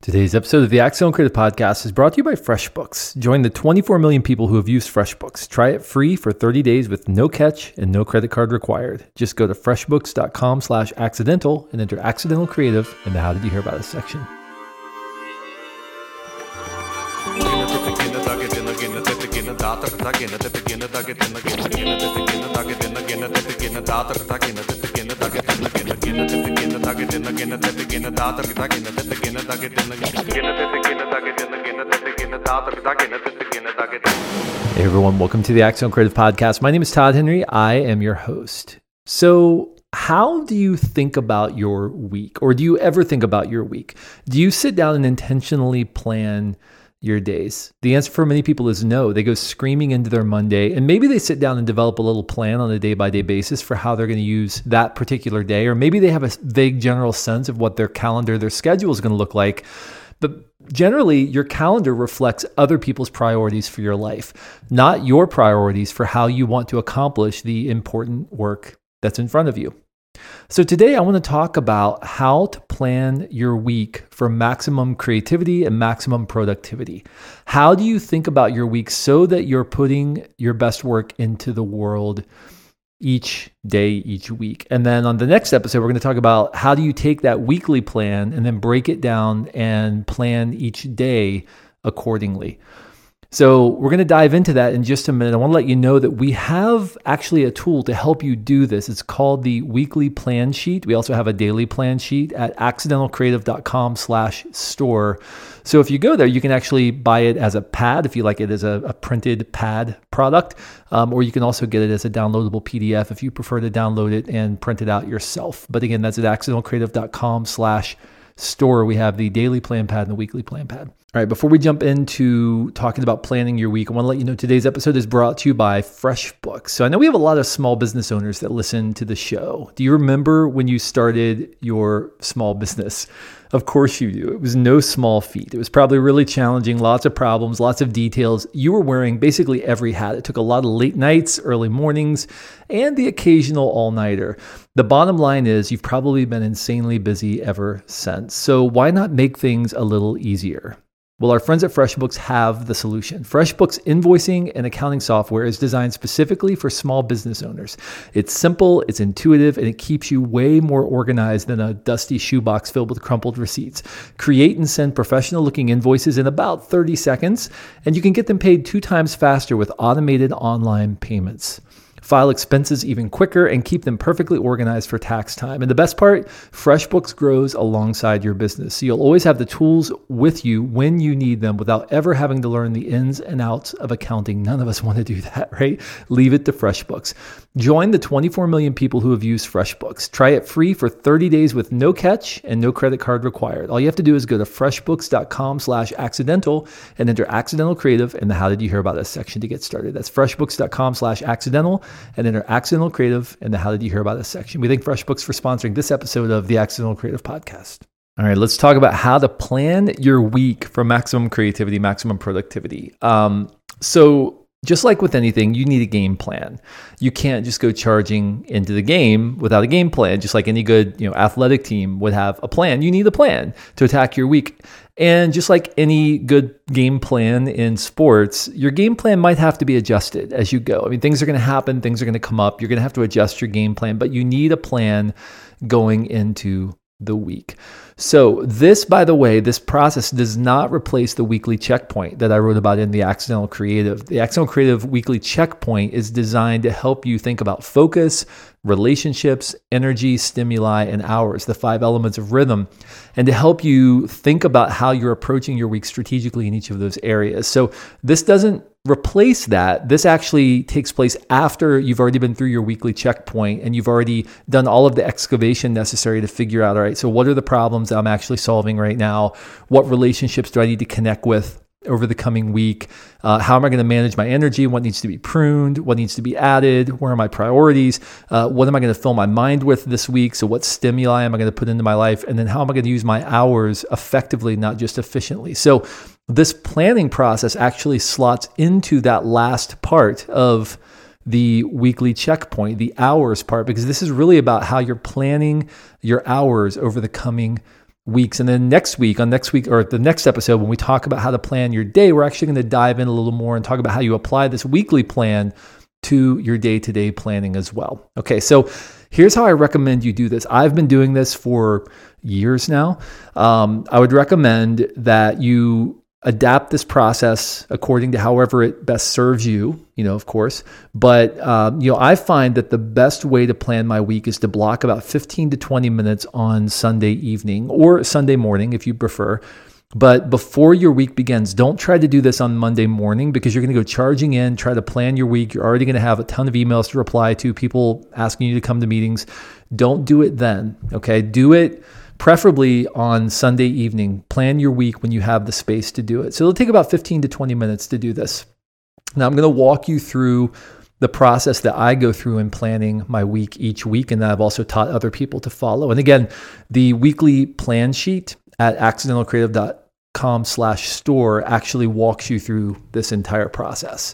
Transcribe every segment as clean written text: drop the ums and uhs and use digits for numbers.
Today's episode of the Accidental Creative Podcast is brought to you by FreshBooks. Join the 24 million people who have used FreshBooks. Try it free for 30 days with no catch and no credit card required. Just go to freshbooks.com/accidental and enter Accidental Creative in the How Did You Hear About Us section. Hey everyone, welcome to the Accidental Creative Podcast. My name is Todd Henry. I am your host. So, how do you think about your week? Or do you ever think about your week? Do you sit down and intentionally plan your days? The answer for many people is no. They go screaming into their Monday, and maybe they sit down and develop a little plan on a day-by-day basis for how they're going to use that particular day, or maybe they have a vague general sense of what their calendar, their schedule is going to look like. But generally, your calendar reflects other people's priorities for your life, not your priorities for how you want to accomplish the important work that's in front of you. So today I want to talk about how to plan your week for maximum creativity and maximum productivity. How do you think about your week so that you're putting your best work into the world each day, each week? And then on the next episode, we're going to talk about how do you take that weekly plan and then break it down and plan each day accordingly. So we're going to dive into that in just a minute. I want to let you know that we have actually a tool to help you do this. It's called the Weekly Plan Sheet. We also have a daily plan sheet at accidentalcreative.com/store. So if you go there, you can actually buy it as a pad if you like it as a printed pad product, or you can also get it as a downloadable PDF if you prefer to download it and print it out yourself. But again, that's at accidentalcreative.com/store. We have the daily plan pad and the weekly plan pad. All right, before we jump into talking about planning your week, I want to let you know today's episode is brought to you by FreshBooks. So I know we have a lot of small business owners that listen to the show. Do you remember when you started your small business? Of course you do. It was no small feat. It was probably really challenging, lots of problems, lots of details. You were wearing basically every hat. It took a lot of late nights, early mornings, and the occasional all-nighter. The bottom line is you've probably been insanely busy ever since. So why not make things a little easier? Well, our friends at FreshBooks have the solution. FreshBooks invoicing and accounting software is designed specifically for small business owners. It's simple, it's intuitive, and it keeps you way more organized than a dusty shoebox filled with crumpled receipts. Create and send professional-looking invoices in about 30 seconds, and you can get them paid 2 times faster with automated online payments. File expenses even quicker and keep them perfectly organized for tax time. And the best part, FreshBooks grows alongside your business. So you'll always have the tools with you when you need them without ever having to learn the ins and outs of accounting. None of us want to do that, right? Leave it to FreshBooks. Join the 24 million people who have used FreshBooks. Try it free for 30 days with no catch and no credit card required. All you have to do is go to freshbooks.com/accidental and enter Accidental Creative in the How Did You Hear About Us section to get started. That's freshbooks.com/accidental and enter Accidental Creative in the How Did You Hear About Us section. We thank FreshBooks for sponsoring this episode of the Accidental Creative Podcast. All right, let's talk about how to plan your week for maximum creativity, maximum productivity. So just like with anything, you need a game plan. You can't just go charging into the game without a game plan. Just like any good, athletic team would have a plan. You need a plan to attack your week. And just like any good game plan in sports, your game plan might have to be adjusted as you go. I mean, things are going to happen, things are going to come up. You're going to have to adjust your game plan, but you need a plan going into the week. So this, by the way, this process does not replace the weekly checkpoint that I wrote about in the Accidental Creative. The Accidental Creative weekly checkpoint is designed to help you think about focus, relationships, energy, stimuli, and hours, the 5 elements of rhythm, and to help you think about how you're approaching your week strategically in each of those areas. So this doesn't replace that. This actually takes place after you've already been through your weekly checkpoint and you've already done all of the excavation necessary to figure out, all right, so what are the problems that I'm actually solving right now? What relationships do I need to connect with over the coming week? How am I going to manage my energy? What needs to be pruned? What needs to be added? Where are my priorities? What am I going to fill my mind with this week? So what stimuli am I going to put into my life? And then how am I going to use my hours effectively, not just efficiently? So this planning process actually slots into that last part of the weekly checkpoint, the hours part, because this is really about how you're planning your hours over the coming weeks. And then next week or the next episode, when we talk about how to plan your day, we're actually going to dive in a little more and talk about how you apply this weekly plan to your day-to-day planning as well. Okay, so here's how I recommend you do this. I've been doing this for years now. I would recommend that you adapt this process according to however it best serves you, of course. But, I find that the best way to plan my week is to block about 15 to 20 minutes on Sunday evening or Sunday morning if you prefer. But before your week begins, don't try to do this on Monday morning because you're going to go charging in, try to plan your week. You're already going to have a ton of emails to reply to, people asking you to come to meetings. Don't do it then, okay? Do it preferably on Sunday evening. Plan your week when you have the space to do it. So it'll take about 15 to 20 minutes to do this. Now I'm going to walk you through the process that I go through in planning my week each week, and that I've also taught other people to follow. And again, the weekly plan sheet at accidentalcreative.com/store actually walks you through this entire process.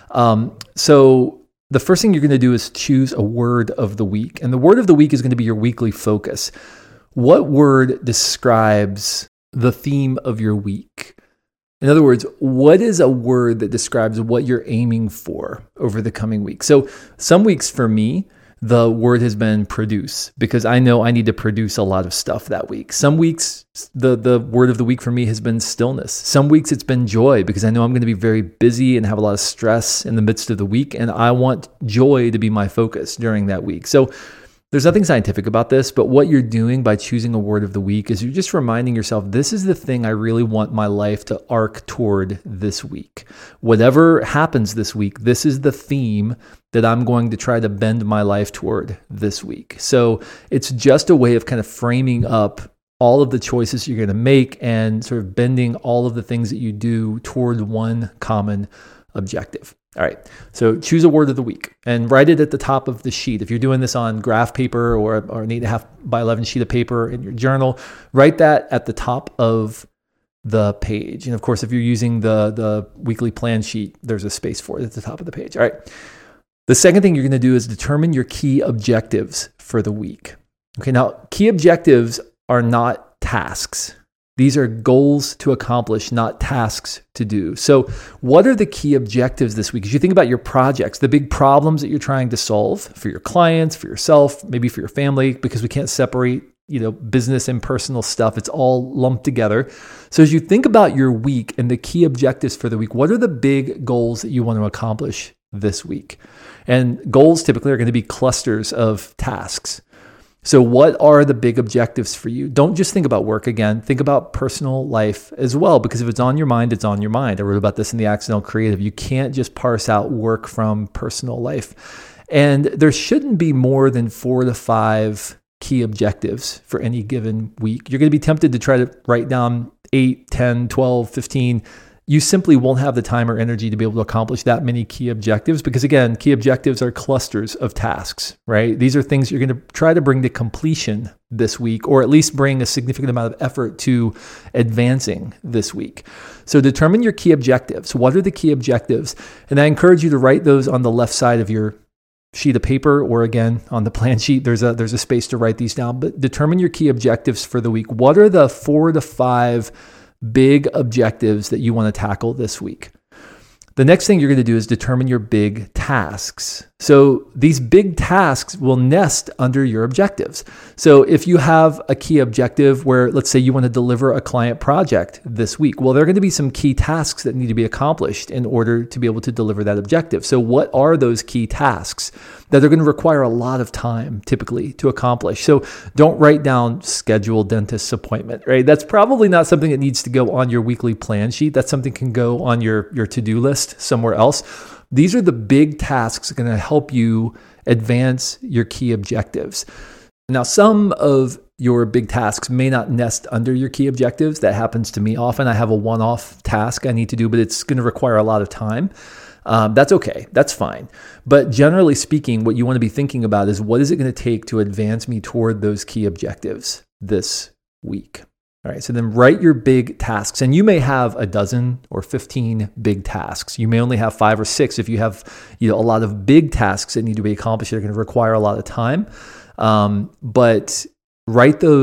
So the first thing you're going to do is choose a word of the week. And the word of the week is going to be your weekly focus. What word describes the theme of your week? In other words, what is a word that describes what you're aiming for over the coming week? So some weeks for me, the word has been produce because I know I need to produce a lot of stuff that week. Some weeks, the word of the week for me has been stillness. Some weeks it's been joy because I know I'm going to be very busy and have a lot of stress in the midst of the week, and I want joy to be my focus during that week. So there's nothing scientific about this, but what you're doing by choosing a word of the week is you're just reminding yourself, this is the thing I really want my life to arc toward this week. Whatever happens this week, this is the theme that I'm going to try to bend my life toward this week. So it's just a way of kind of framing up all of the choices you're going to make and sort of bending all of the things that you do toward one common objective. All right, so choose a word of the week and write it at the top of the sheet. If you're doing this on graph paper or an 8.5 by 11 sheet of paper in your journal, write that at the top of the page. And of course, if you're using the weekly plan sheet, there's a space for it at the top of the page. All right. The second thing you're going to do is determine your key objectives for the week. Okay, now key objectives are not tasks. These are goals to accomplish, not tasks to do. So what are the key objectives this week? As you think about your projects, the big problems that you're trying to solve for your clients, for yourself, maybe for your family, because we can't separate, business and personal stuff. It's all lumped together. So as you think about your week and the key objectives for the week, what are the big goals that you want to accomplish this week? And goals typically are going to be clusters of tasks. So what are the big objectives for you? Don't just think about work again. Think about personal life as well, because if it's on your mind, it's on your mind. I wrote about this in the Accidental Creative. You can't just parse out work from personal life. And there shouldn't be more than 4 to 5 key objectives for any given week. You're going to be tempted to try to write down 8, 10, 12, 15. You simply won't have the time or energy to be able to accomplish that many key objectives because, again, key objectives are clusters of tasks, right? These are things you're going to try to bring to completion this week, or at least bring a significant amount of effort to advancing this week. So determine your key objectives. What are the key objectives? And I encourage you to write those on the left side of your sheet of paper, or again, on the plan sheet, there's a space to write these down, but determine your key objectives for the week. What are the 4 to 5 big objectives that you want to tackle this week? The next thing you're going to do is determine your big tasks. So these big tasks will nest under your objectives. So if you have a key objective where, let's say you want to deliver a client project this week, well, there are going to be some key tasks that need to be accomplished in order to be able to deliver that objective. So what are those key tasks that are going to require a lot of time typically to accomplish? So don't write down schedule dentist's appointment, right? That's probably not something that needs to go on your weekly plan sheet. That's something that can go on your to-do list somewhere else. These are the big tasks that are going to help you advance your key objectives. Now, some of your big tasks may not nest under your key objectives. That happens to me often. I have a one-off task I need to do, but it's going to require a lot of time. That's okay. That's fine. But generally speaking, what you want to be thinking about is what is it going to take to advance me toward those key objectives this week? All right, so then write your big tasks, and you may have a dozen or 15 big tasks. You may only have 5 or 6 if you have a lot of big tasks that need to be accomplished that are going to require a lot of time. But write those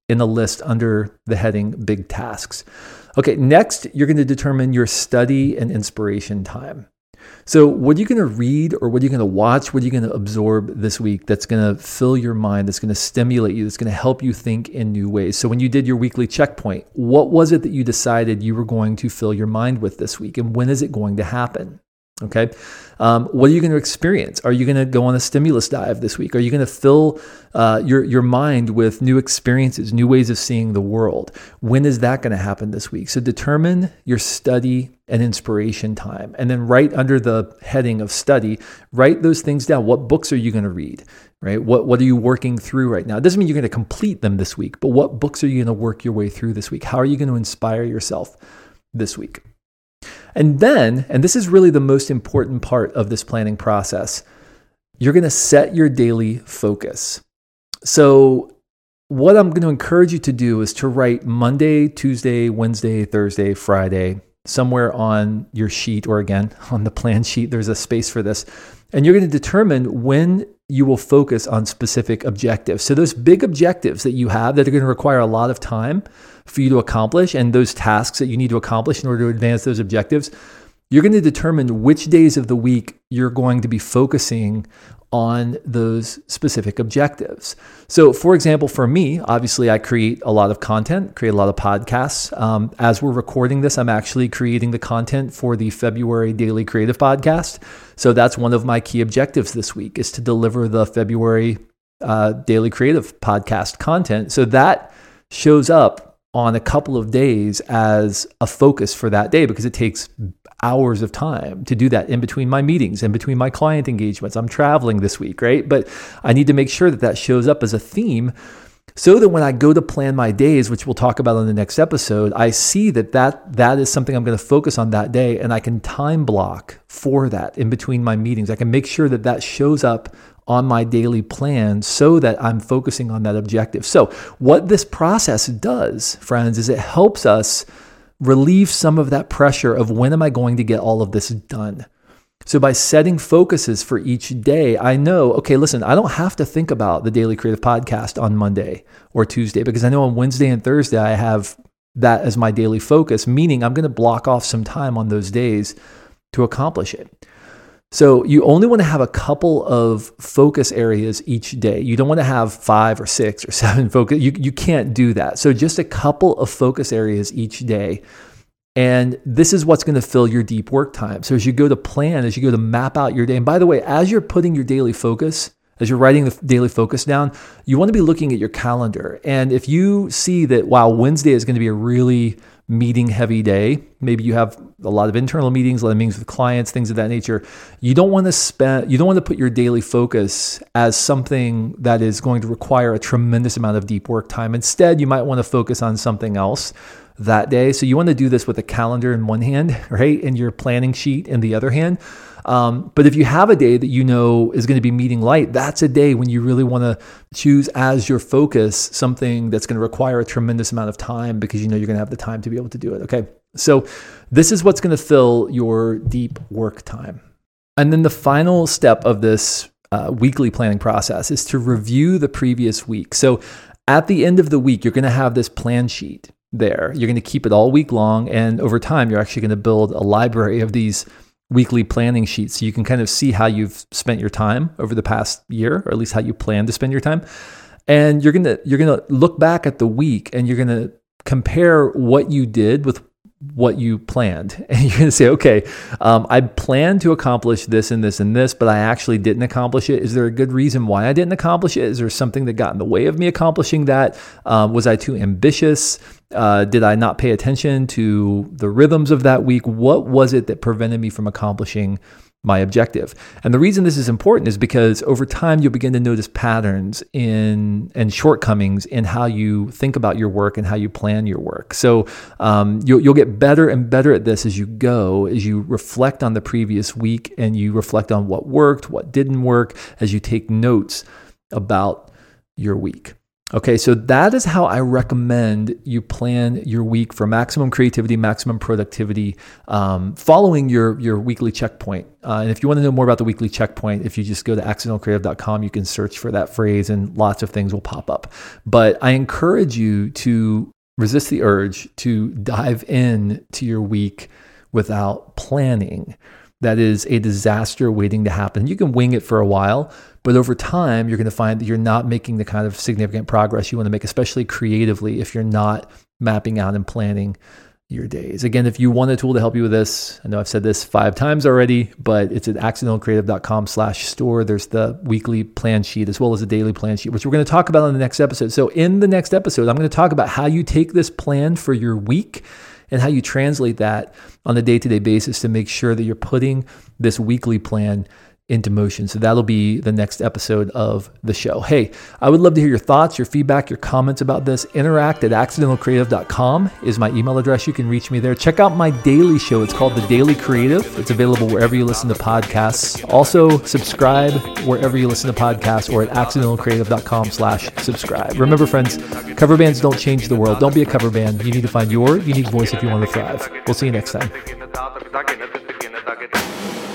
in a list under the heading Big Tasks. Okay, next, you're going to determine your study and inspiration time. So what are you going to read, or what are you going to watch? What are you going to absorb this week that's going to fill your mind, that's going to stimulate you, that's going to help you think in new ways? So when you did your weekly checkpoint, what was it that you decided you were going to fill your mind with this week? And when is it going to happen? Okay. What are you going to experience? Are you going to go on a stimulus dive this week? Are you going to fill your mind with new experiences, new ways of seeing the world? When is that going to happen this week? So determine your study and inspiration time. And then right under the heading of study, write those things down. What books are you going to read? Right? What are you working through right now? It doesn't mean you're going to complete them this week, but what books are you going to work your way through this week? How are you going to inspire yourself this week? And then, and this is really the most important part of this planning process, you're going to set your daily focus. So what I'm going to encourage you to do is to write Monday, Tuesday, Wednesday, Thursday, Friday, somewhere on your sheet, or again, on the plan sheet, there's a space for this. And you're going to determine when you will focus on specific objectives. So those big objectives that you have that are going to require a lot of time for you to accomplish, and those tasks that you need to accomplish in order to advance those objectives, you're going to determine which days of the week you're going to be focusing on those specific objectives. So for example, for me, obviously I create a lot of content, create a lot of podcasts. As we're recording this, I'm actually creating the content for the February Daily Creative Podcast. So that's one of my key objectives this week, is to deliver the February Daily Creative Podcast content. So that shows up on a couple of days as a focus for that day, because it takes hours of time to do that in between my meetings, in between my client engagements. I'm traveling this week, right? But I need to make sure that that shows up as a theme, so that when I go to plan my days, which we'll talk about on the next episode, I see that is something I'm going to focus on that day, and I can time block for that in between my meetings. I can make sure that that shows up on my daily plan so that I'm focusing on that objective. So what this process does, friends, is it helps us relieve some of that pressure of when am I going to get all of this done? So by setting focuses for each day, I know, okay, listen, I don't have to think about the Daily Creative Podcast on Monday or Tuesday, because I know on Wednesday and Thursday I have that as my daily focus, meaning I'm going to block off some time on those days to accomplish it. So you only want to have a couple of focus areas each day. You don't want to have 5 or 6 or 7 focus. You can't do that. So just a couple of focus areas each day. And this is what's going to fill your deep work time. So as you go to plan, as you go to map out your day, and by the way, as you're putting your daily focus, as you're writing the daily focus down, you want to be looking at your calendar. And if you see that, wow, Wednesday is going to be a really meeting heavy day, maybe you have a lot of internal meetings, a lot of meetings with clients, things of that nature, you don't want to put your daily focus as something that is going to require a tremendous amount of deep work time. Instead, you might want to focus on something else that day. So you want to do this with a calendar in one hand, right? And your planning sheet in the other hand. But if you have a day that you know is going to be meeting light, that's a day when you really want to choose as your focus something that's going to require a tremendous amount of time, because you know you're going to have the time to be able to do it. Okay. So this is what's going to fill your deep work time. And then the final step of this weekly planning process is to review the previous week. So at the end of the week, you're going to have this plan sheet there. You're going to keep it all week long. And over time, you're actually going to build a library of these weekly planning sheets, so you can kind of see how you've spent your time over the past year, or at least how you plan to spend your time. And you're gonna look back at the week, and you're gonna compare what you did with what you planned. And you're going to say, okay, I planned to accomplish this and this and this, but I actually didn't accomplish it. Is there a good reason why I didn't accomplish it? Is there something that got in the way of me accomplishing that? Was I too ambitious? Did I not pay attention to the rhythms of that week? What was it that prevented me from accomplishing my objective? And the reason this is important is because over time, you'll begin to notice patterns and shortcomings in how you think about your work and how you plan your work. So you'll get better and better at this as you go, as you reflect on the previous week and you reflect on what worked, what didn't work, as you take notes about your week. Okay, so that is how I recommend you plan your week for maximum creativity, maximum productivity, following your weekly checkpoint. And if you want to know more about the weekly checkpoint, if you just go to accidentalcreative.com, you can search for that phrase and lots of things will pop up. But I encourage you to resist the urge to dive in to your week without planning. That is a disaster waiting to happen. You can wing it for a while, but over time, you're going to find that you're not making the kind of significant progress you want to make, especially creatively, if you're not mapping out and planning your days. Again, if you want a tool to help you with this, I know I've said this 5 times already, but it's at accidentalcreative.com/store. There's the weekly plan sheet as well as the daily plan sheet, which we're going to talk about in the next episode. So in the next episode, I'm going to talk about how you take this plan for your week and how you translate that on a day-to-day basis to make sure that you're putting this weekly plan into motion. So that'll be the next episode of the show. Hey, I would love to hear your thoughts, your feedback, your comments about this. Interact at accidentalcreative.com is my email address. You can reach me there. Check out my daily show. It's called The Daily Creative. It's available wherever you listen to podcasts. Also, subscribe wherever you listen to podcasts or at accidentalcreative.com/subscribe. Remember, friends, cover bands don't change the world. Don't be a cover band. You need to find your unique voice if you want to thrive. We'll see you next time.